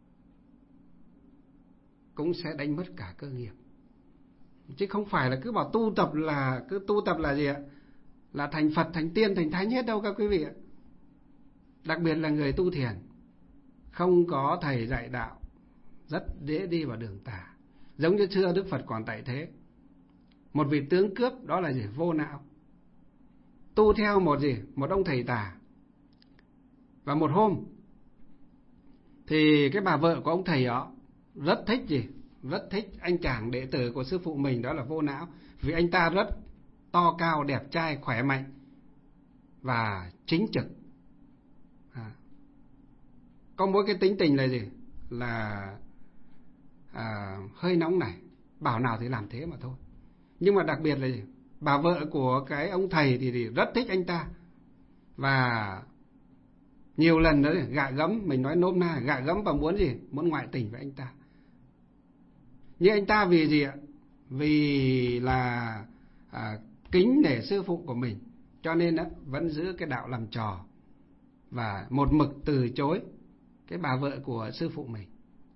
cũng sẽ đánh mất cả cơ nghiệp. Chứ không phải là cứ bảo tu tập là cứ tu tập là gì ạ? Là thành Phật, thành tiên, thành thánh hết đâu các quý vị ạ. Đặc biệt là người tu thiền, không có thầy dạy đạo, rất dễ đi vào đường tà. Giống như xưa Đức Phật còn tại thế, một vị tướng cướp đó là gì? Vô não. Tu theo một gì? Một ông thầy tà. Và một hôm thì cái bà vợ của ông thầy đó rất thích gì? Rất thích anh chàng đệ tử của sư phụ mình, đó là Vô Não. Vì anh ta rất to cao, đẹp trai, khỏe mạnh và chính trực. À, có mỗi cái tính tình là gì? Là à, hơi nóng này, bảo nào thì làm thế mà thôi. Nhưng mà đặc biệt là gì? bà vợ của cái ông thầy thì, thì rất thích anh ta, và nhiều lần nữa gạ gẫm, mình nói nôm na gạ gẫm và muốn gì, muốn ngoại tình với anh ta. Nhưng anh ta vì gì ạ? Vì là à, kính nể sư phụ của mình, cho nên á, vẫn giữ cái đạo làm trò và một mực từ chối cái bà vợ của sư phụ mình.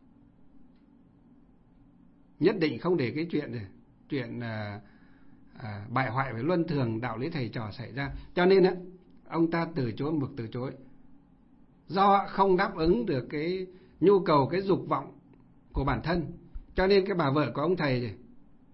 Nhất định không để cái chuyện này, chuyện à, à, bại hoại với luân thường đạo lý thầy trò xảy ra. Cho nên á, ông ta từ chối, mực từ chối, do không đáp ứng được cái nhu cầu, cái dục vọng của bản thân. Cho nên cái bà vợ của ông thầy này,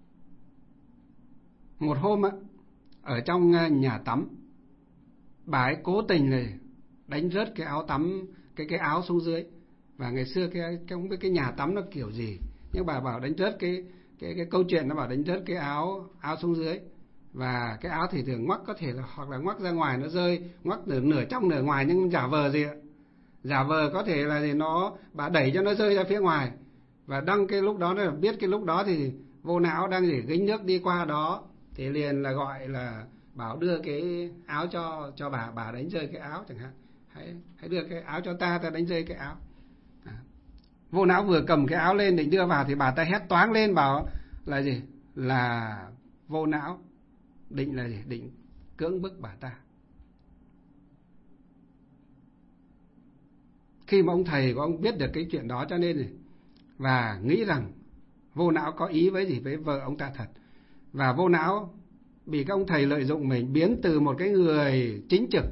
một hôm á, ở trong nhà tắm, bà ấy cố tình này đánh rớt cái áo tắm, cái cái áo xuống dưới. Và ngày xưa cái cái không biết cái nhà tắm nó kiểu gì, nhưng bà bảo đánh rớt cái cái cái câu chuyện nó bảo đánh rớt cái áo áo xuống dưới. Và cái áo thì thường ngoắc, có thể là hoặc là ngoắc ra ngoài nó rơi, ngoắc nửa nửa trong nửa ngoài, nhưng giả vờ gì ạ? Giả vờ có thể là gì nó bà đẩy cho nó rơi ra phía ngoài. Và đăng cái lúc đó là biết cái lúc đó thì vô não đang để gánh nước đi qua đó, thì liền là gọi là bảo đưa cái áo cho cho bà bà đánh rơi cái áo chẳng hạn, hãy hãy đưa cái áo cho ta, ta đánh rơi cái áo. À. Vô não vừa cầm cái áo lên định đưa vào thì bà ta hét toáng lên bảo là gì, là vô não định là gì, định cưỡng bức bà ta. Khi mà ông thầy của ông biết được cái chuyện đó, cho nên này, và nghĩ rằng vô não có ý với gì với vợ ông ta thật, và vô não bị các ông thầy lợi dụng mình, biến từ một cái người chính trực,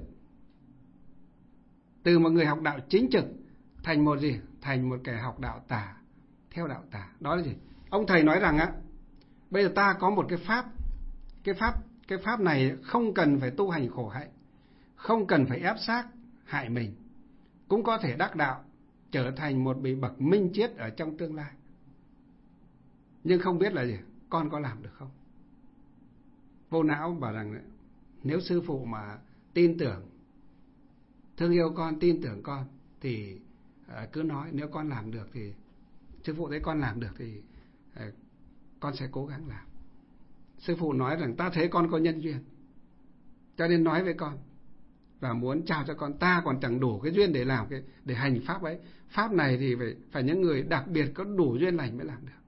từ một người học đạo chính trực thành một gì, thành một kẻ học đạo tà, theo đạo tà. Đó là gì? Ông thầy nói rằng á, bây giờ ta có một cái pháp, cái pháp cái pháp này không cần phải tu hành khổ hạnh, không cần phải ép xác hại mình, cũng có thể đắc đạo, trở thành một vị bậc minh triết ở trong tương lai. Nhưng không biết là gì, con có làm được không? Vô não bảo rằng nếu sư phụ mà tin tưởng, thương yêu con, tin tưởng con thì uh, cứ nói, nếu con làm được thì sư phụ thấy con làm được thì uh, con sẽ cố gắng làm. Sư phụ nói rằng ta thấy con có nhân duyên, cho nên nói với con và muốn trao cho con. Ta còn chẳng đủ cái duyên để làm cái để hành pháp ấy. Pháp này thì phải phải những người đặc biệt có đủ duyên lành mới làm được.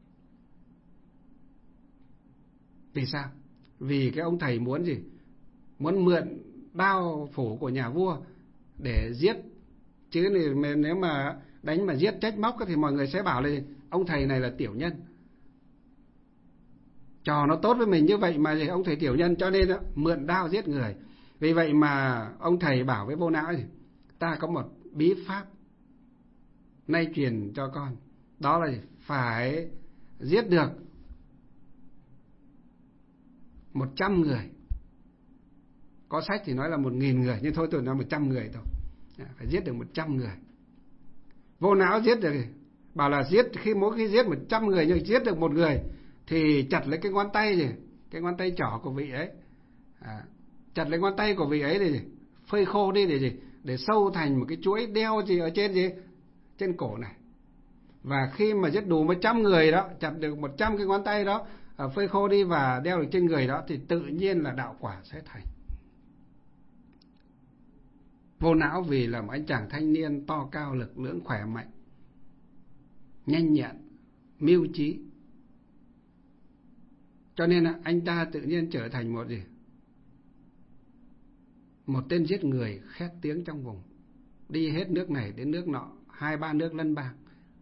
Vì sao? Vì cái ông thầy muốn gì? Muốn mượn đao phủ của nhà vua để giết. Chứ nếu mà đánh mà giết trách móc thì mọi người sẽ bảo là ông thầy này là tiểu nhân. Trò nó tốt với mình như vậy mà ông thầy tiểu nhân, cho nên đó, mượn đao giết người. Vì vậy mà ông thầy bảo với vô não, ta có một bí pháp nay truyền cho con, đó là phải giết được một trăm người. Có sách thì nói là một nghìn người, nhưng thôi tôi nói một trăm người thôi. Phải giết được một trăm người. Vô não giết được, bảo là giết, khi mỗi khi giết một trăm người nhưng giết được một người thì chặt lấy cái ngón tay gì, cái ngón tay trỏ của vị ấy, à, chặt lấy ngón tay của vị ấy để phơi khô đi để gì, để sâu thành một cái chuỗi đeo gì ở trên gì, trên cổ này. Và khi mà giết đủ một trăm người đó, chặt được một trăm cái ngón tay đó, phơi khô đi và đeo được trên người đó, thì tự nhiên là đạo quả sẽ thành. Vô não vì là một anh chàng thanh niên to cao, lực lưỡng, khỏe mạnh, nhanh nhẹn, mưu trí, cho nên anh ta tự nhiên trở thành một gì, một tên giết người khét tiếng trong vùng, đi hết nước này đến nước nọ, hai ba nước lân bang.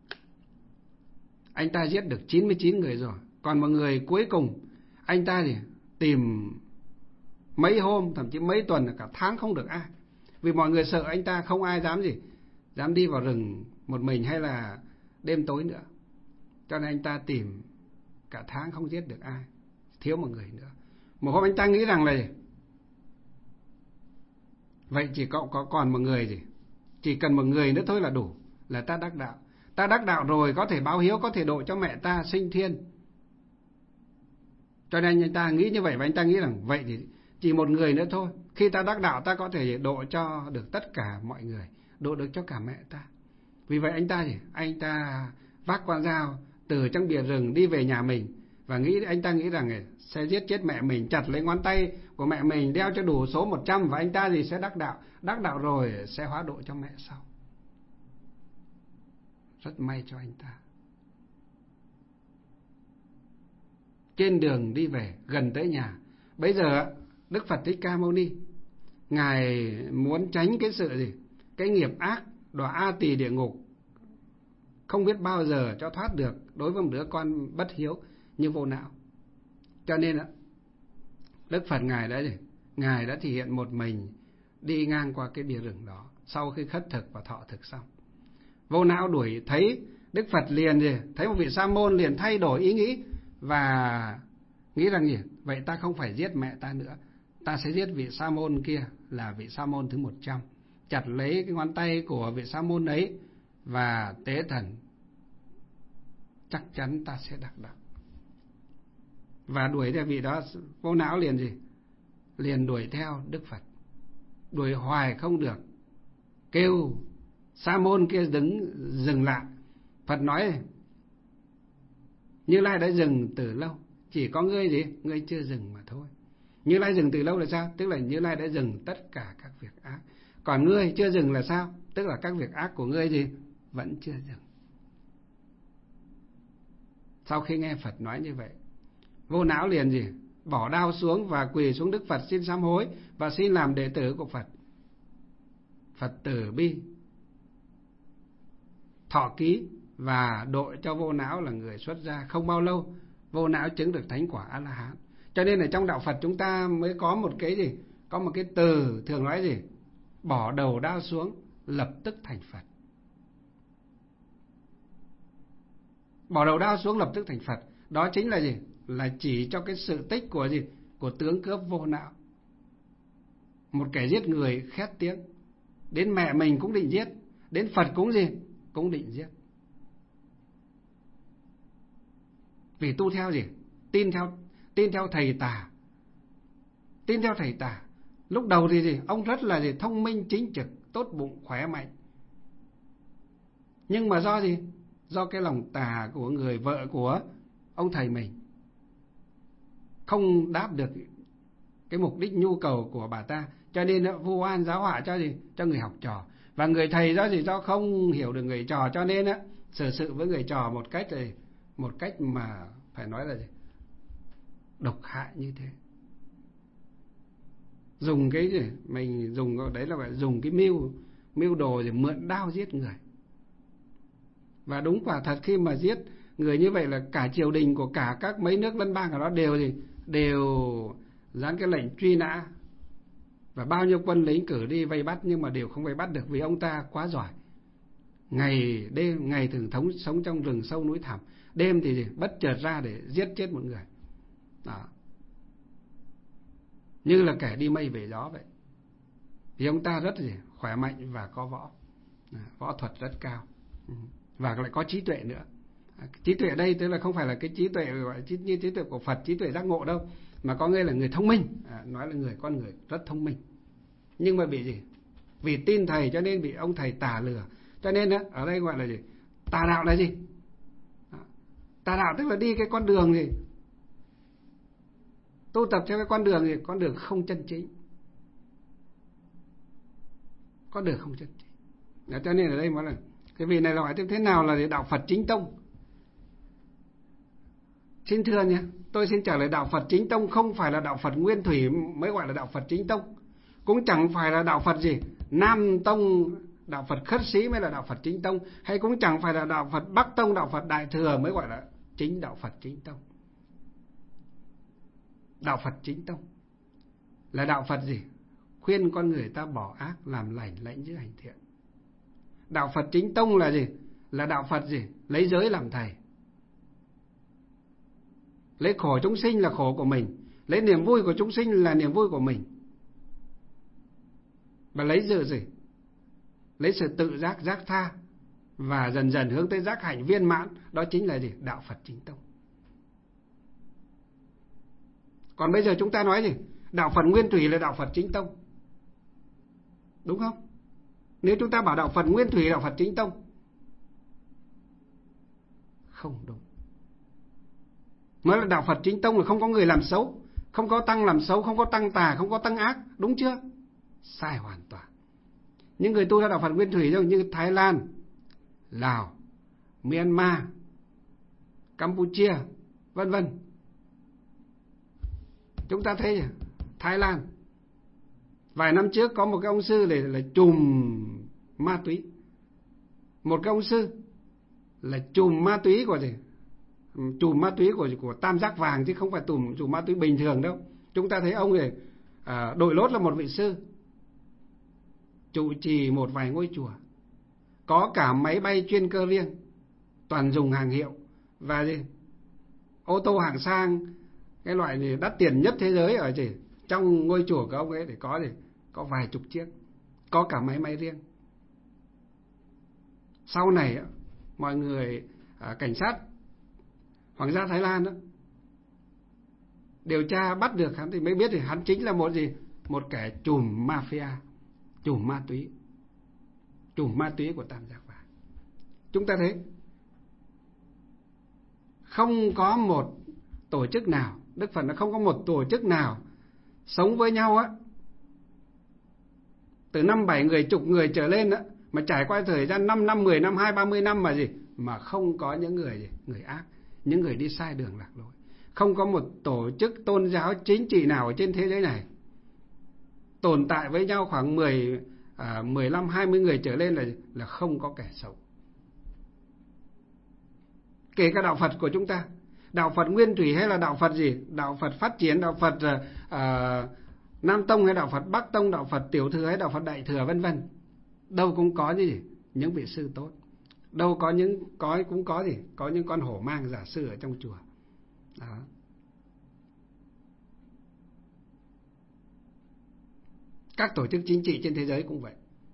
Anh ta giết được chín mươi chín người rồi, còn một người cuối cùng anh ta thì tìm mấy hôm, thậm chí mấy tuần, cả tháng không được ai. Vì mọi người sợ anh ta, không ai dám gì, dám đi vào rừng một mình hay là đêm tối nữa. Cho nên anh ta tìm cả tháng không giết được ai, thiếu một người nữa. Một hôm anh ta nghĩ rằng là vậy chỉ cậu có còn một người gì, chỉ cần một người nữa thôi là đủ, là ta đắc đạo. Ta đắc đạo rồi có thể báo hiếu, có thể độ cho mẹ ta sinh thiên. Cho nên anh ta nghĩ như vậy, và anh ta nghĩ rằng vậy thì chỉ một người nữa thôi, khi ta đắc đạo ta có thể độ cho được tất cả mọi người, độ được cho cả mẹ ta. Vì vậy anh ta gì, anh ta vác con dao từ trong bìa rừng đi về nhà mình, và nghĩ anh ta nghĩ rằng sẽ giết chết mẹ mình, chặt lấy ngón tay của mẹ mình, đeo cho đủ số một trăm và anh ta gì sẽ đắc đạo. Đắc đạo rồi sẽ hóa độ cho mẹ sau. Rất may cho anh ta. Trên đường đi về, gần tới nhà, bây giờ Đức Phật Thích Ca Mâu Ni, Ngài muốn tránh cái sự gì? Cái nghiệp ác đọa A Tỳ địa ngục, không biết bao giờ cho thoát được đối với một đứa con bất hiếu như Vô Não. Cho nên Đức Phật Ngài đã gì? Ngài đã thể hiện một mình đi ngang qua cái bìa rừng đó sau khi khất thực và thọ thực xong. Vô Não đuổi thấy Đức Phật liền gì? Thấy một vị sa môn liền thay đổi ý nghĩ và nghĩ rằng gì? Vậy ta không phải giết mẹ ta nữa, ta sẽ giết vị sa môn kia là vị sa môn thứ một trăm, chặt lấy cái ngón tay của vị sa môn ấy và tế thần, chắc chắn ta sẽ đắc đạo. Và đuổi theo vị đó. Vô Não liền gì? Liền đuổi theo Đức Phật, đuổi hoài không được, kêu sa môn kia đứng dừng lại. Phật nói: Như Lai đã dừng từ lâu, chỉ có ngươi gì? Ngươi chưa dừng mà thôi. Như Lai dừng từ lâu là sao? Tức là Như Lai đã dừng tất cả các việc ác. Còn ngươi chưa dừng là sao? Tức là các việc ác của ngươi gì? Vẫn chưa dừng. Sau khi nghe Phật nói như vậy, Vô Não liền gì? Bỏ đao xuống và quỳ xuống Đức Phật xin sám hối và xin làm đệ tử của Phật. Phật từ bi thọ ký và độ cho Vô Não là người xuất gia. Không bao lâu Vô Não chứng được thánh quả A La Hán. Cho nên ở trong đạo Phật chúng ta mới có một cái gì? Có một cái từ thường nói gì? Bỏ đầu đao xuống lập tức thành Phật. Bỏ đầu đao xuống lập tức thành Phật. Đó chính là gì? Là chỉ cho cái sự tích của gì? Của tướng cướp Vô Não. Một kẻ giết người khét tiếng, đến mẹ mình cũng định giết, đến Phật cũng gì? Cũng định giết. Vì tu theo gì? Tin theo tin theo thầy tà. Tin theo thầy tà. Lúc đầu thì gì? Ông rất là gì? Thông minh, chính trực, tốt bụng, khỏe mạnh. Nhưng mà do gì? Do cái lòng tà của người vợ của ông thầy mình không đáp được cái mục đích nhu cầu của bà ta, cho nên vu oan giáo họa cho gì? Cho người học trò. Và người thầy do gì? Do không hiểu được người trò, cho nên á xử sự với người trò một cách gì? Một cách mà phải nói là gì? Độc hại như thế. Dùng cái gì? Mình dùng đấy là phải dùng cái mưu mưu đồ để mượn đao giết người. Và đúng quả thật khi mà giết người như vậy là cả triều đình của cả các mấy nước lân bang ở đó đều gì? Đều dán cái lệnh truy nã. Và bao nhiêu quân lính cử đi vây bắt nhưng mà đều không vây bắt được vì ông ta quá giỏi. Ngày đêm, ngày thường thống sống trong rừng sâu núi thẳm, đêm thì gì? Bất chợt ra để giết chết một người. Đó. Như là kẻ đi mây về gió vậy. Vì ông ta rất gì? Khỏe mạnh và có võ. Võ thuật rất cao. Và lại có trí tuệ nữa. Trí tuệ đây tức là không phải là cái trí tuệ gọi trí, như trí tuệ của Phật, trí tuệ giác ngộ đâu, mà có nghĩa là người thông minh. À, nói là người con người rất thông minh. Nhưng mà bị gì? Vì tin thầy cho nên bị ông thầy tà lừa. Cho nên á, ở đây gọi là gì? Tà đạo là gì? Tà đạo tức là đi cái con đường gì? Tu tập theo cái con đường gì? Con đường không chân chính. Con đường không chân chính. Đó, cho nên ở đây nói là cái vị này là hỏi tiếp thế nào là đạo Phật chính tông? Xin thưa nhé, tôi xin trả lời đạo Phật chính tông không phải là đạo Phật nguyên thủy mới gọi là đạo Phật chính tông. Cũng chẳng phải là đạo Phật gì? Nam tông, đạo Phật khất sĩ mới là đạo Phật chính tông. Hay cũng chẳng phải là đạo Phật Bắc tông, đạo Phật Đại Thừa mới gọi là chính đạo Phật chính tông. Đạo Phật chính tông là đạo Phật gì? Khuyên con người ta bỏ ác làm lành, lãnh giữ hành thiện. Đạo Phật chính tông là gì? Là đạo Phật gì? Lấy giới làm thầy. Lấy khổ chúng sinh là khổ của mình, lấy niềm vui của chúng sinh là niềm vui của mình. Và lấy sự gì? Lấy sự tự giác, giác tha và dần dần hướng tới giác hạnh viên mãn. Đó chính là gì? Đạo Phật chính tông. Còn bây giờ chúng ta nói gì? Đạo Phật nguyên thủy là đạo Phật chính tông, đúng không? Nếu chúng ta bảo đạo Phật nguyên thủy là đạo Phật chính tông, không đúng. Mới là đạo Phật chính tông là không có người làm xấu, không có tăng làm xấu, không có tăng tà, không có tăng ác, đúng chưa? Sai hoàn toàn. Những người tu theo đạo Phật nguyên thủy như Thái Lan, Lào, Myanmar, Campuchia, vân vân. Chúng ta thấy Thái Lan vài năm trước có một cái ông sư này là chùm ma túy. Một cái ông sư là chùm ma túy của gì? Chùm ma túy của của tam giác vàng chứ không phải chùm chùm ma túy bình thường đâu. Chúng ta thấy ông này à, đội lốt là một vị sư, trụ trì một vài ngôi chùa, có cả máy bay chuyên cơ riêng, toàn dùng hàng hiệu và gì? Ô tô hạng sang, cái loại gì đắt tiền nhất thế giới ở chỉ trong ngôi chùa của ông ấy để có gì? Có vài chục chiếc, có cả máy máy riêng. Sau này mọi người à, cảnh sát Hoàng gia Thái Lan đó điều tra bắt được hắn thì mới biết thì hắn chính là một gì? Một kẻ trùm mafia, trùm ma túy, trùm ma túy của tam giác vàng. Chúng ta thấy không có một tổ chức nào, Đức Phật nó không có một tổ chức nào sống với nhau á từ năm bảy người, chục người trở lên á, mà trải qua thời gian năm năm, mười năm, hai ba mươi năm mà gì mà không có những người gì, người ác, những người đi sai đường lạc lối. Không có một tổ chức tôn giáo chính trị nào ở trên thế giới này tồn tại với nhau khoảng mười, à, mười lăm, hai mươi người trở lên là là không có kẻ xấu. Kể cả đạo Phật của chúng ta, đạo Phật nguyên thủy hay là đạo Phật gì, đạo Phật phát triển, đạo Phật à, à, Nam Tông hay đạo Phật Bắc Tông, đạo Phật Tiểu Thừa hay đạo Phật Đại Thừa vân vân, đâu cũng có gì những vị sư tốt, đâu có những có cũng có gì có những con hổ mang giả sư ở trong chùa. Đó. Các tổ chức chính trị trên thế giới cũng vậy.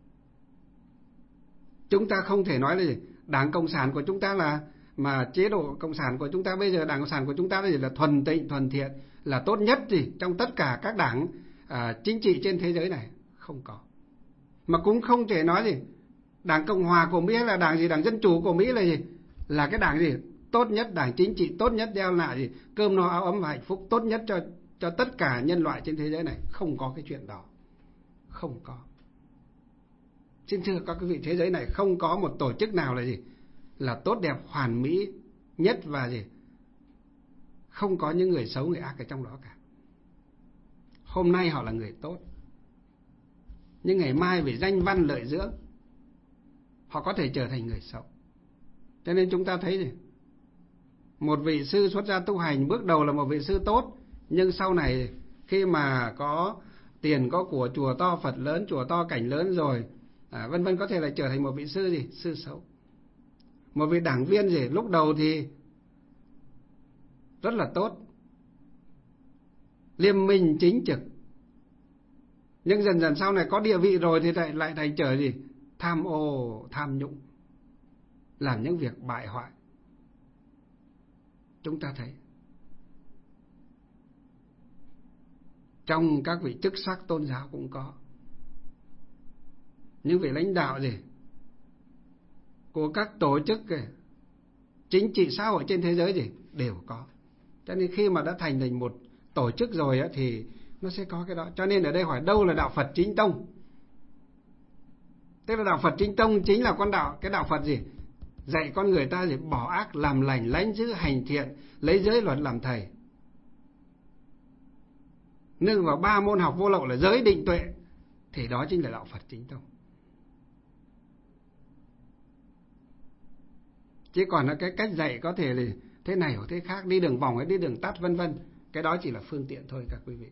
Chúng ta không thể nói là gì Đảng Cộng sản của chúng ta là mà chế độ Cộng sản của chúng ta bây giờ, Đảng Cộng sản của chúng ta là, là thuần tịnh, thuần thiện, là tốt nhất gì trong tất cả các đảng à, chính trị trên thế giới này, không có. Mà cũng không thể nói gì Đảng Cộng hòa của Mỹ hay là đảng gì, Đảng Dân chủ của Mỹ là gì là cái đảng gì tốt nhất, đảng chính trị tốt nhất, đeo lại gì cơm no áo ấm và hạnh phúc tốt nhất cho cho tất cả nhân loại trên thế giới này. Không có cái chuyện đó, không có. Xin thưa các quý vị, thế giới này không có một tổ chức nào là gì là tốt đẹp hoàn mỹ nhất và gì không có những người xấu, người ác ở trong đó cả. Hôm nay họ là người tốt, nhưng ngày mai vì danh văn lợi dưỡng họ có thể trở thành người xấu. Cho nên chúng ta thấy gì một vị sư xuất gia tu hành bước đầu là một vị sư tốt, nhưng sau này khi mà có tiền, có của, chùa to, Phật lớn, chùa to, cảnh lớn rồi à, vân vân, có thể là trở thành một vị sư gì sư xấu. Một vị đảng viên gì lúc đầu thì rất là tốt, liêm minh chính trực, nhưng dần dần sau này có địa vị rồi thì lại lại thành trở gì tham ô, tham nhũng, làm những việc bại hoại. Chúng ta thấy trong các vị chức sắc tôn giáo cũng có những vị lãnh đạo gì của các tổ chức chính trị xã hội trên thế giới gì đều có. Cho nên khi mà đã thành thành một tổ chức rồi á, thì nó sẽ có cái đó. Cho nên ở đây hỏi đâu là đạo Phật chính tông? Tức là đạo Phật chính tông chính là con đạo, cái đạo Phật gì dạy con người ta gì bỏ ác làm lành, lánh giữ hành thiện, lấy giới luật làm thầy, nương vào ba môn học vô lậu là giới định tuệ, thì đó chính là đạo Phật chính tông. Chứ còn là cái cách dạy có thể là thế này hoặc thế khác, đi đường vòng hay đi đường tắt vân vân, cái đó chỉ là phương tiện thôi các quý vị,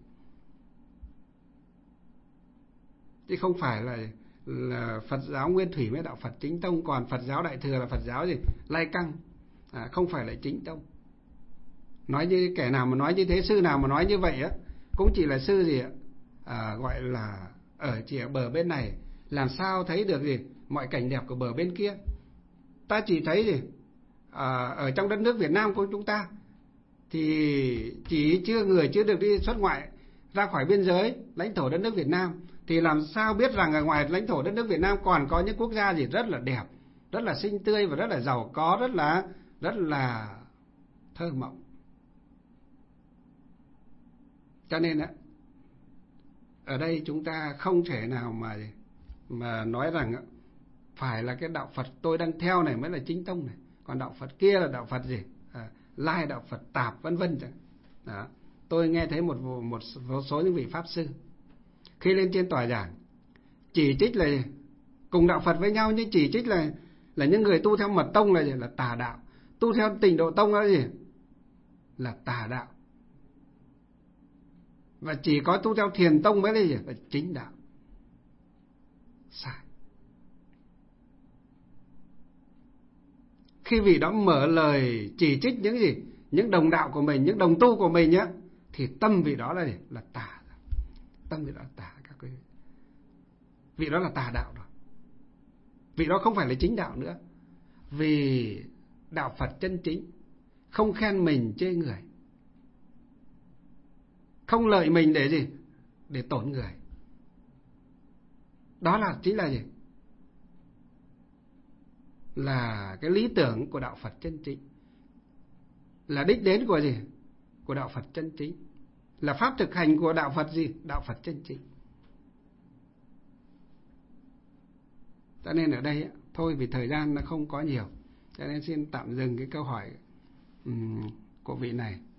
chứ không phải là là Phật giáo nguyên thủy với đạo Phật chính tông, còn Phật giáo Đại Thừa là Phật giáo gì lai căng, à, không phải là chính tông. Nói như kẻ nào mà nói như thế, sư nào mà nói như vậy á, cũng chỉ là sư gì ạ, à, gọi là ở chỉ ở bờ bên này, làm sao thấy được gì mọi cảnh đẹp của bờ bên kia. Ta chỉ thấy gì à, ở trong đất nước Việt Nam của chúng ta thì chỉ chưa người chưa được đi xuất ngoại ra khỏi biên giới lãnh thổ đất nước Việt Nam, thì làm sao biết rằng ở ngoài lãnh thổ đất nước Việt Nam còn có những quốc gia gì rất là đẹp, rất là xinh tươi và rất là giàu có, rất là rất là thơ mộng. Cho nên á, ở đây chúng ta không thể nào mà mà nói rằng á, phải là cái đạo Phật tôi đang theo này mới là chính tông này, còn đạo Phật kia là đạo Phật gì, à, lai đạo Phật tạp vân vân chẳng. Đó. Tôi nghe thấy một, một một số những vị pháp sư khi lên trên tòa giảng chỉ trích là gì? Cùng đạo Phật với nhau, nhưng chỉ trích là là những người tu theo mật tông là gì? Là tà đạo, tu theo Tịnh Độ Tông là gì? Là tà đạo, và chỉ có tu theo Thiền Tông mới là gì? Là chính đạo. Sai. Khi vị đó mở lời chỉ trích những gì? Những đồng đạo của mình, những đồng tu của mình nhá, thì tâm vị đó là gì? Là tà. Tâm vị đó là tà các quý vị. Vị đó là tà đạo rồi. Vị đó không phải là chính đạo nữa. Vì đạo Phật chân chính không khen mình chê người, không lợi mình để gì? Để tổn người. Đó là chính là gì? Là cái lý tưởng của đạo Phật chân chính, là đích đến của gì? Của đạo Phật chân chính, là pháp thực hành của đạo Phật gì? Đạo Phật chân chính. Cho nên ở đây thôi, vì thời gian nó không có nhiều, cho nên xin tạm dừng cái câu hỏi um, của vị này.